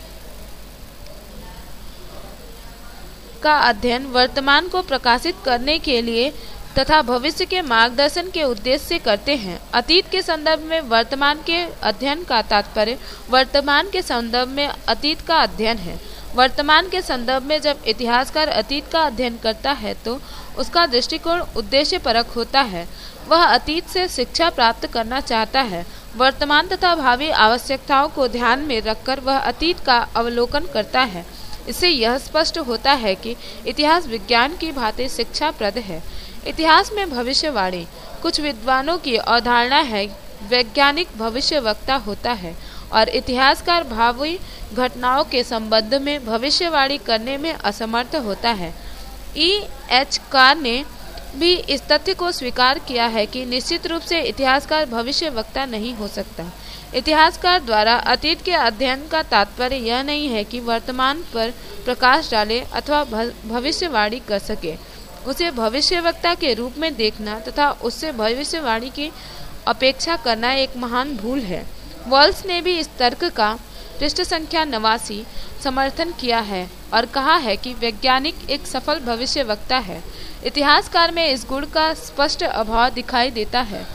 का अध्ययन वर्तमान को प्रकाशित करने के लिए तथा भविष्य के मार्गदर्शन के उद्देश्य से करते हैं। अतीत के संदर्भ में वर्तमान के अध्ययन का तात्पर्य वर्तमान के संदर्भ में अतीत का अध्ययन है। वर्तमान के संदर्भ में जब इतिहासकार अतीत का अध्ययन करता है तो उसका दृष्टिकोण उद्देश्यपरक होता है। वह अतीत से शिक्षा प्राप्त करना चाहता है। वर्तमान तथा भावी आवश्यकताओं को ध्यान में रखकर वह अतीत का अवलोकन करता है। इससे यह स्पष्ट होता है कि इतिहास विज्ञान की भांति शिक्षाप्रद है। इतिहास में भविष्यवाणी कुछ विद्वानों की अवधारणा है। वैज्ञानिक भविष्यवक्ता होता है और इतिहासकार भावी घटनाओं के संबंध में भविष्यवाणी करने में असमर्थ होता है। ई एच कार ने भी इस तथ्य को स्वीकार किया है कि निश्चित रूप से इतिहासकार भविष्यवक्ता नहीं हो सकता। इतिहासकार द्वारा अतीत के अध्ययन का तात्पर्य यह नहीं है कि वर्तमान पर प्रकाश डाले अथवा भविष्यवाणी कर सके। उसे भविष्यवक्ता के रूप में देखना तथा उससे भविष्यवाणी की अपेक्षा करना एक महान भूल है। वॉल्स ने भी इस तर्क का पृष्ठ संख्या नवासी समर्थन किया है और कहा है कि वैज्ञानिक एक सफल भविष्यवक्ता है। इतिहासकार में इस गुण का स्पष्ट अभाव दिखाई देता है।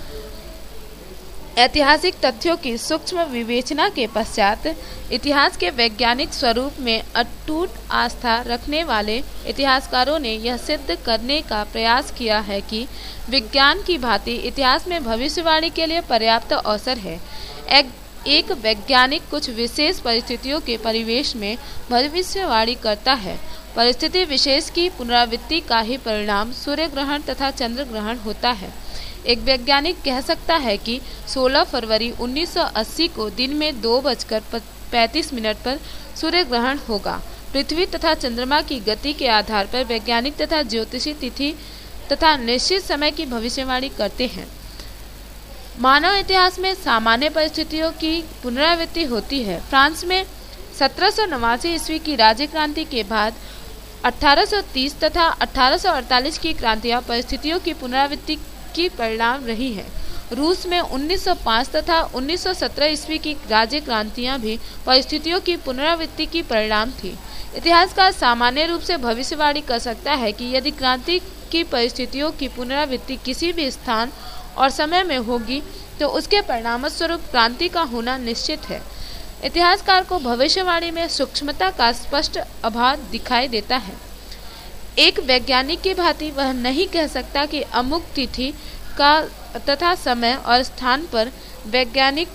ऐतिहासिक तथ्यों की सूक्ष्म विवेचना के पश्चात इतिहास के वैज्ञानिक स्वरूप में अटूट आस्था रखने वाले इतिहासकारों ने यह सिद्ध करने का प्रयास किया है कि विज्ञान की भांति इतिहास में भविष्यवाणी के लिए पर्याप्त अवसर है। एक, एक वैज्ञानिक कुछ विशेष परिस्थितियों के परिवेश में भविष्यवाणी करता है। परिस्थिति विशेष की पुनरावृत्ति का ही परिणाम सूर्य ग्रहण तथा चंद्र ग्रहण होता है। एक वैज्ञानिक कह सकता है कि सोलह फरवरी उन्नीस सौ अस्सी को दिन में दो बजकर पैंतीस मिनट पर सूर्य ग्रहण होगा। पृथ्वी तथा चंद्रमा की गति के आधार पर वैज्ञानिक तथा ज्योतिषी तिथि तथा निश्चित समय की भविष्यवाणी करते हैं। मानव इतिहास में सामान्य परिस्थितियों की पुनरावृत्ति होती है। फ्रांस में सत्रह सौ नवासी ईस्वी की राज्य क्रांति के बाद अठारह सौ तीस तथा अठारह सौ अड़तालीस की क्रांतियां परिस्थितियों की पुनरावृत्ति की परिणाम रही है। रूस में उन्नीस सौ पाँच तथा उन्नीस सौ सत्रह ईस्वी की राज्य क्रांतियां भी परिस्थितियों की पुनरावृत्ति की परिणाम थी। इतिहासकार सामान्य रूप से भविष्यवाणी कर सकता है कि यदि क्रांति की परिस्थितियों की पुनरावृत्ति किसी भी स्थान और समय में होगी तो उसके परिणामस्वरूप क्रांति का होना निश्चित है। इतिहासकार को भविष्यवाणी में सूक्ष्मता का स्पष्ट अभाव दिखाई देता है। एक वैज्ञानिक की भांति वह नहीं कह सकता कि अमुक तिथि का तथा समय और स्थान पर वैज्ञानिक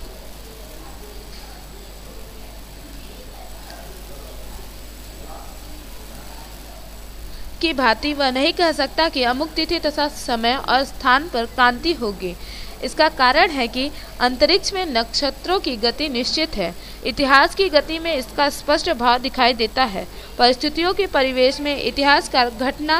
की भांति वह नहीं कह सकता कि अमुक तिथि तथा समय और स्थान पर क्रांति होगी। इसका कारण है कि अंतरिक्ष में नक्षत्रों की गति निश्चित है। इतिहास की गति में इसका स्पष्ट भाव दिखाई देता है। परिस्थितियों के परिवेश में इतिहासकार घटना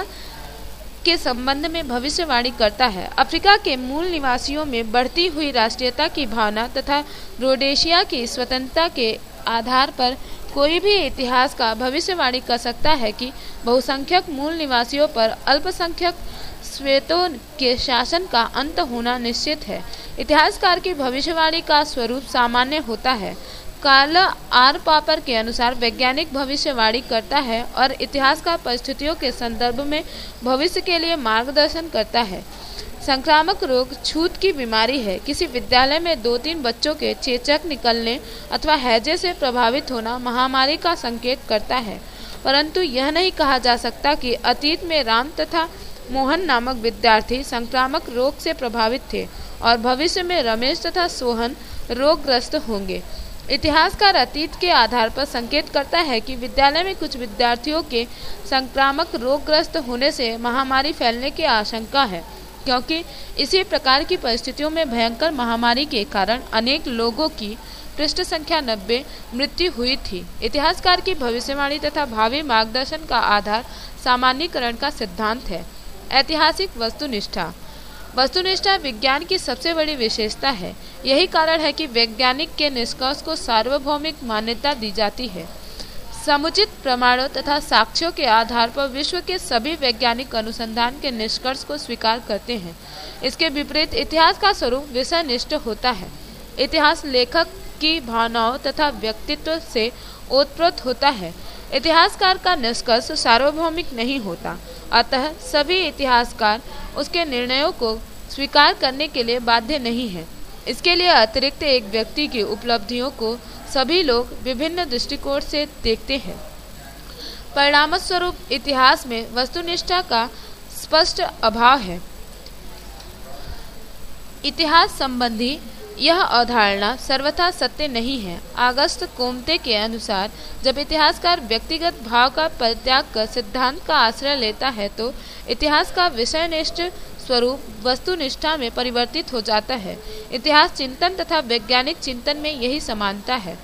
के संबंध में भविष्यवाणी करता है। अफ्रीका के मूल निवासियों में बढ़ती हुई राष्ट्रीयता की भावना तथा रोडेशिया की स्वतंत्रता के आधार पर कोई भी इतिहास का भविष्यवाणी कर सकता है कि बहुसंख्यक मूल निवासियों पर अल्पसंख्यक श्वेतों के शासन का अंत होना निश्चित है। इतिहासकार की भविष्यवाणी का स्वरूप सामान्य होता है। कार्ल आर पापर के अनुसार वैज्ञानिक भविष्यवाणी करता है और इतिहासकार परिस्थितियों के संदर्भ में भविष्य के लिए मार्गदर्शन करता है। संक्रामक रोग छूत की बीमारी है। किसी विद्यालय में दो तीन बच्चों के चेचक निकलने अथवा हैजे से प्रभावित होना महामारी का संकेत करता है, परंतु यह नहीं कहा जा सकता कि अतीत में राम तथा मोहन नामक विद्यार्थी संक्रामक रोग से प्रभावित थे और भविष्य में रमेश तथा सोहन रोगग्रस्त होंगे। इतिहासकार अतीत के आधार पर संकेत करता है कि विद्यालय में कुछ विद्यार्थियों के संक्रामक रोगग्रस्त होने से महामारी फैलने की आशंका है, क्योंकि इसी प्रकार की परिस्थितियों में भयंकर महामारी के कारण अनेक लोगों की पृष्ठ संख्या नब्बे मृत्यु हुई थी। इतिहासकार की भविष्यवाणी तथा भावी मार्गदर्शन का आधार सामान्यीकरण का सिद्धांत है। ऐतिहासिक वस्तुनिष्ठा वस्तुनिष्ठा विज्ञान की सबसे बड़ी विशेषता है। यही कारण है कि वैज्ञानिक के निष्कर्ष को सार्वभौमिक मान्यता दी जाती है। समुचित प्रमाणों तथा साक्ष्यों के आधार पर विश्व के सभी वैज्ञानिक अनुसंधान के निष्कर्ष को स्वीकार करते हैं। इसके विपरीत इतिहास का स्वरूप विषयनिष्ठ होता है। इतिहास लेखक की भावनाओं तथा व्यक्तित्व से ओतप्रोत होता है। इतिहासकार का निष्कर्ष सार्वभौमिक नहीं होता, अतः सभी इतिहासकार उसके निर्णयों को स्वीकार करने के लिए बाध्य नहीं है। इसके लिए अतिरिक्त एक व्यक्ति की उपलब्धियों को सभी लोग विभिन्न दृष्टिकोण से देखते हैं। परिणामस्वरूप इतिहास में वस्तुनिष्ठा का स्पष्ट अभाव है। इतिहास संबंधी यह अवधारणा सर्वथा सत्य नहीं है। अगस्त कोम्ते के अनुसार जब इतिहासकार व्यक्तिगत भाव का परित्याग कर सिद्धांत का आश्रय लेता है तो इतिहास का विषयनिष्ठ स्वरूप वस्तुनिष्ठा में परिवर्तित हो जाता है। इतिहास चिंतन तथा वैज्ञानिक चिंतन में यही समानता है।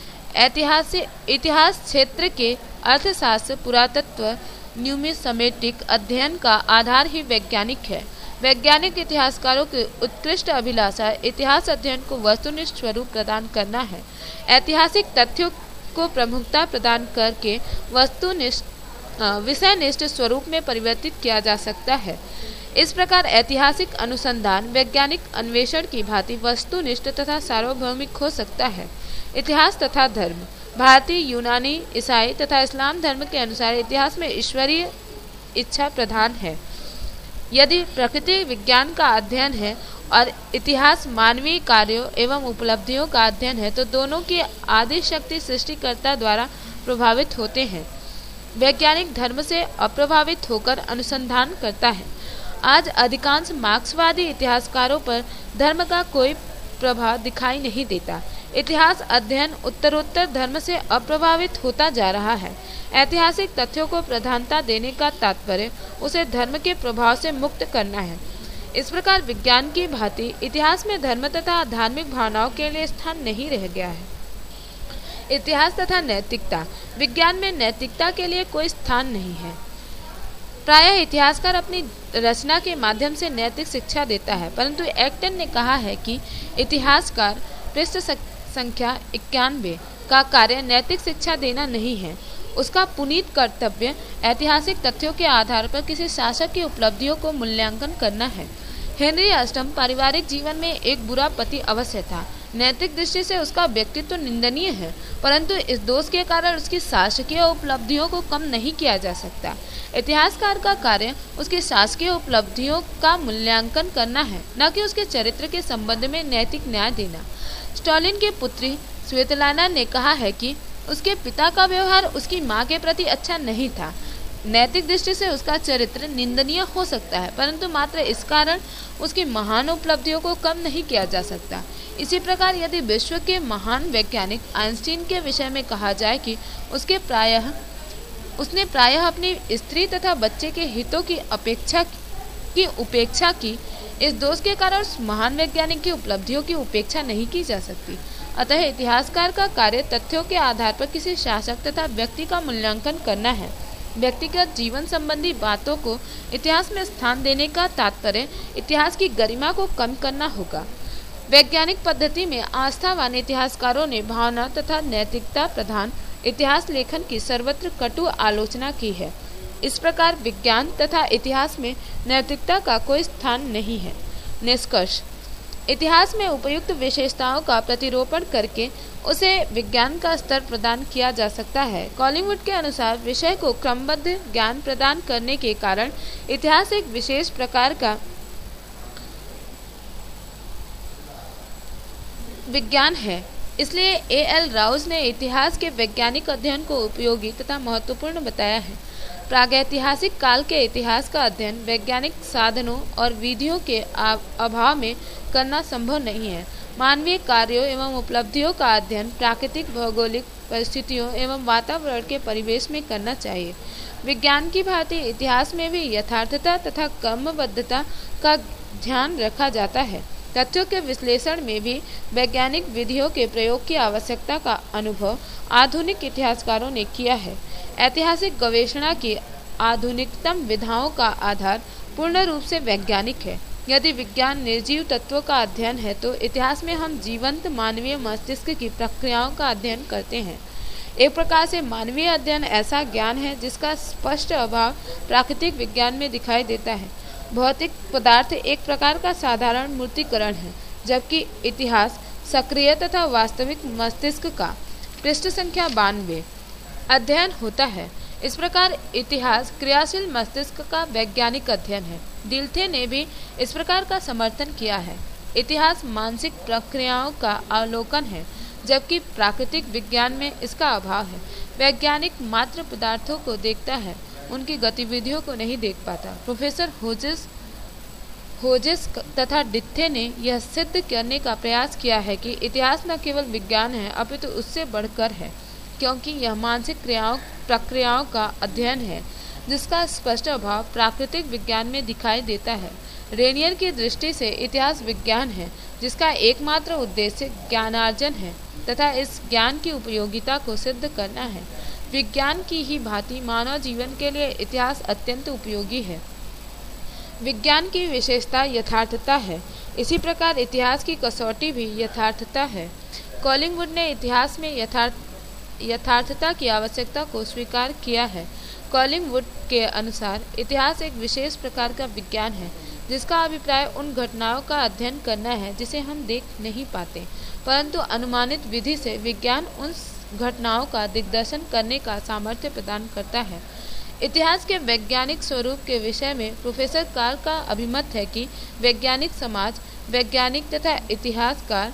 ऐतिहासिक इतिहास क्षेत्र के अर्थशास्त्र, पुरातत्व, न्यूमिसमेटिक अध्ययन का आधार ही वैज्ञानिक है। वैज्ञानिक इतिहासकारों की उत्कृष्ट अभिलाषा इतिहास अध्ययन को वस्तुनिष्ठ स्वरूप प्रदान करना है। ऐतिहासिक तथ्यों को प्रमुखता प्रदान करके वस्तुनिष्ठ विषयनिष्ठ स्वरूप में परिवर्तित किया जा सकता है। इस प्रकार ऐतिहासिक अनुसंधान वैज्ञानिक अन्वेषण की भांति वस्तुनिष्ठ तथा सार्वभौमिक हो सकता है। इतिहास तथा धर्म भारतीय, यूनानी, ईसाई तथा इस्लाम धर्म के अनुसार इतिहास में ईश्वरीय इच्छा प्रधान है। यदि प्रकृति विज्ञान का अध्ययन है और इतिहास मानवीय कार्यों एवं उपलब्धियों का अध्ययन है तो दोनों की आदि शक्ति सृष्टिकर्ता द्वारा प्रभावित होते हैं। वैज्ञानिक धर्म से अप्रभावित होकर अनुसंधान करता है। आज अधिकांश मार्क्सवादी इतिहासकारों पर धर्म का कोई प्रभाव दिखाई नहीं देता। इतिहास अध्ययन उत्तरोत्तर धर्म से अप्रभावित होता जा रहा है। ऐतिहासिक तथ्यों को प्रधानता देने का तात्पर्य उसे धर्म के प्रभाव से मुक्त करना है। इस प्रकार विज्ञान की भांति इतिहास में धर्म तथा धार्मिक भावनाओं के लिए स्थान नहीं रह गया है। इतिहास तथा नैतिकता विज्ञान में नैतिकता के लिए कोई स्थान नहीं है। प्रायः इतिहासकार अपनी रचना के माध्यम से नैतिक शिक्षा देता है, परंतु एक्टन ने कहा है कि इतिहासकार पृष्ठ संख्या इक्यानवे का कार्य नैतिक शिक्षा देना नहीं है। उसका पुनीत कर्तव्य ऐतिहासिक तथ्यों के आधार पर किसी शासक की उपलब्धियों को मूल्यांकन करना है। हेनरी अष्टम पारिवारिक जीवन में एक बुरा पति अवश्य था, नैतिक दृष्टि से उसका व्यक्तित्व निंदनीय है, परंतु इस दोष के कारण उसकी शासकीय उपलब्धियों को कम नहीं किया जा सकता। इतिहासकार का कार्य उसकी शासकीय उपलब्धियों का मूल्यांकन करना है, न कि उसके चरित्र के संबंध में नैतिक न्याय देना। स्टालिन की पुत्री स्वेतलाना ने कहा है कि उसके पिता का व्यवहार उसकी मां के प्रति अच्छा नहीं था। नैतिक दृष्टि से उसका चरित्र निंदनीय हो सकता है, परंतु मात्र इस कारण उसकी महान उपलब्धियों को कम नहीं किया जा सकता। इसी प्रकार यदि विश्व के महान वैज्ञानिक आइंस्टीन के विषय में कहा जाए कि उसके प्रायः उसने प्रायः अपनी स्त्री तथा बच्चे के हितों की अपेक्षा की उपेक्षा की, इस दोष के कारण उस महान वैज्ञानिक की उपलब्धियों की उपेक्षा नहीं की जा सकती। अतः इतिहासकार का कार्य तथ्यों के आधार पर किसी शासक तथा व्यक्ति का मूल्यांकन करना है। व्यक्तिगत जीवन संबंधी बातों को इतिहास में स्थान देने का तात्पर्य इतिहास की गरिमा को कम करना होगा। वैज्ञानिक पद्धति में आस्थावान इतिहासकारों ने भावना तथा नैतिकता प्रधान इतिहास लेखन की सर्वत्र कटु आलोचना की है। इस प्रकार विज्ञान तथा इतिहास में नैतिकता का कोई स्थान नहीं है। निष्कर्ष: इतिहास में उपयुक्त विशेषताओं का प्रतिरोपण करके उसे विज्ञान का स्तर प्रदान किया जा सकता है। कॉलिंगवुड के अनुसार विषय को क्रमबद्ध ज्ञान प्रदान करने के कारण इतिहास एक विशेष प्रकार का विज्ञान है। इसलिए ए एल राउज ने इतिहास के वैज्ञानिक अध्ययन को उपयोगी तथा महत्वपूर्ण बताया है। प्रागैतिहासिक काल के इतिहास का अध्ययन वैज्ञानिक साधनों और विधियों के अभाव में करना संभव नहीं है। मानवीय कार्यों एवं उपलब्धियों का अध्ययन प्राकृतिक भौगोलिक परिस्थितियों एवं वातावरण के परिवेश में करना चाहिए। विज्ञान की भांति इतिहास में भी यथार्थता तथा क्रमबद्धता का ध्यान रखा जाता है। तथ्यों के विश्लेषण में भी वैज्ञानिक विधियों के प्रयोग की आवश्यकता का अनुभव आधुनिक इतिहासकारों ने किया है। ऐतिहासिक गवेषणा की आधुनिकतम विधाओं का आधार पूर्ण रूप से वैज्ञानिक है। यदि विज्ञान निर्जीव तत्वों का अध्ययन है, तो इतिहास में हम जीवंत मानवीय मस्तिष्क की प्रक्रियाओं का अध्ययन करते हैं। एक प्रकार से मानवीय अध्ययन ऐसा ज्ञान है जिसका स्पष्ट अभाव प्राकृतिक विज्ञान में दिखाई देता है। भौतिक पदार्थ एक प्रकार का साधारण मूर्तिकरण है, जबकि इतिहास सक्रिय तथा वास्तविक मस्तिष्क का पृष्ठ संख्या बानवे अध्ययन होता है। इस प्रकार इतिहास क्रियाशील मस्तिष्क का वैज्ञानिक अध्ययन है। डिल्थे ने भी इस प्रकार का समर्थन किया है। इतिहास मानसिक प्रक्रियाओं का अवलोकन है, जबकि प्राकृतिक विज्ञान में इसका अभाव है। वैज्ञानिक मात्र पदार्थों को देखता है, उनकी गतिविधियों को नहीं देख पाता। प्रोफेसर होजेस होजेस तथा डिल्थे ने यह सिद्ध करने का प्रयास किया है कि इतिहास न केवल विज्ञान है, अपितु उससे बढ़कर है, क्योंकि यह मानसिक क्रियाओं प्रक्रियाओं का अध्ययन है जिसका स्पष्ट अभाव प्राकृतिक विज्ञान में दिखाई देता है। रेनियर की दृष्टि से इतिहास विज्ञान है जिसका एकमात्र उद्देश्य ज्ञानार्जन है तथा इस ज्ञान की उपयोगिता को सिद्ध करना है। विज्ञान की ही भांति मानव जीवन के लिए इतिहास अत्यंत उपयोगी है। विज्ञान की विशेषता यथार्थता है, इसी प्रकार इतिहास की कसौटी भी यथार्थता है। कॉलिंगवुड ने इतिहास में यथार्थ यथार्थता की आवश्यकता को स्वीकार किया है। कॉलिंगवुड के अनुसार इतिहास एक विशेष प्रकार का विज्ञान है जिसका अभिप्राय उन घटनाओं का अध्ययन करना है जिसे हम देख नहीं पाते, परंतु अनुमानित विधि से विज्ञान उन घटनाओं का दिग्दर्शन करने का सामर्थ्य प्रदान करता है। इतिहास के वैज्ञानिक स्वरूप के विषय में प्रोफेसर कार्ल का अभिमत है कि वैज्ञानिक समाज, वैज्ञानिक तथा इतिहासकार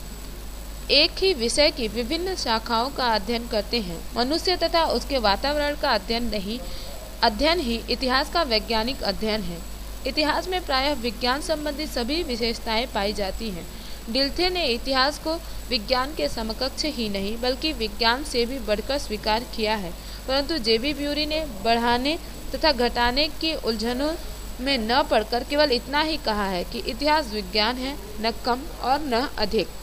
एक ही विषय की विभिन्न शाखाओं का अध्ययन करते हैं। मनुष्य तथा उसके वातावरण का अध्ययन नहीं अध्ययन ही इतिहास का वैज्ञानिक अध्ययन है। इतिहास में प्रायः विज्ञान संबंधी सभी विशेषताएं पाई जाती हैं। डिल्थे ने इतिहास को विज्ञान के समकक्ष ही नहीं बल्कि विज्ञान से भी बढ़कर स्वीकार किया है, परंतु जे बी ब्यूरी ने बढ़ाने तथा घटाने की उलझनों में न पड़कर केवल इतना ही कहा है कि इतिहास विज्ञान है, न कम और न अधिक।